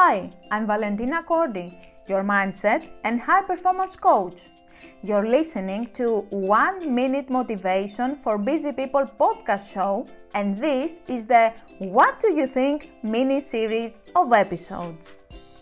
Hi, I'm Valentina Cordi, your mindset and high performance coach. You're listening to 1 Minute Motivation for Busy People podcast show, and this is the What Do You Think mini series of episodes.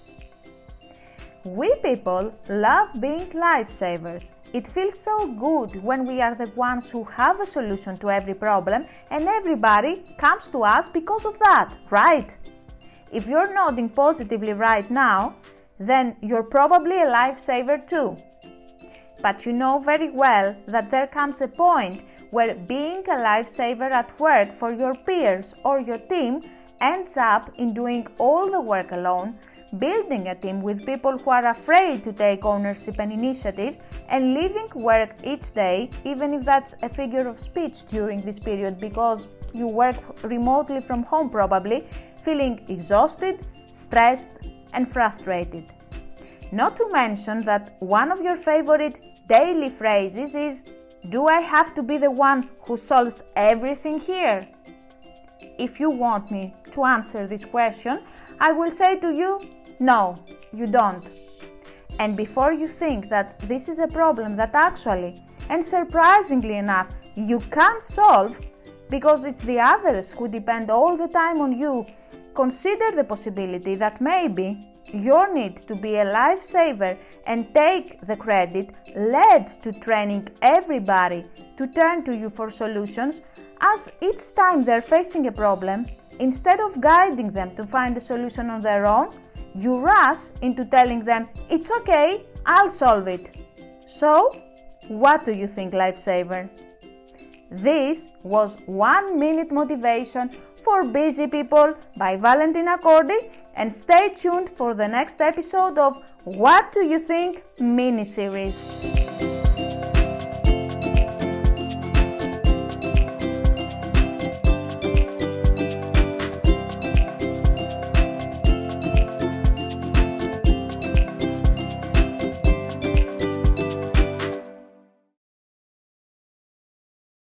We people love being lifesavers. It feels so good when we are the ones who have a solution to every problem and everybody comes to us because of that, right? If you're nodding positively right now, then you're probably a lifesaver too. But you know very well that there comes a point where being a lifesaver at work for your peers or your team ends up in doing all the work alone, building a team with people who are afraid to take ownership and initiatives, and leaving work each day, even if that's a figure of speech during this period because you work remotely from home probably, feeling exhausted, stressed, and frustrated. Not to mention that one of your favorite daily phrases is, "Do I have to be the one who solves everything here?" If you want me to answer this question, I will say to you, no, you don't. And before you think that this is a problem that actually, and surprisingly enough, you can't solve because it's the others who depend all the time on you, consider the possibility that maybe your need to be a lifesaver and take the credit led to training everybody to turn to you for solutions, as each time they're facing a problem, instead of guiding them to find a solution on their own, you rush into telling them, "It's okay, I'll solve it." So, what do you think, lifesaver? This was 1 Minute Motivation for Busy People by Valentina Cordi, and stay tuned for the next episode of What Do You Think mini-series.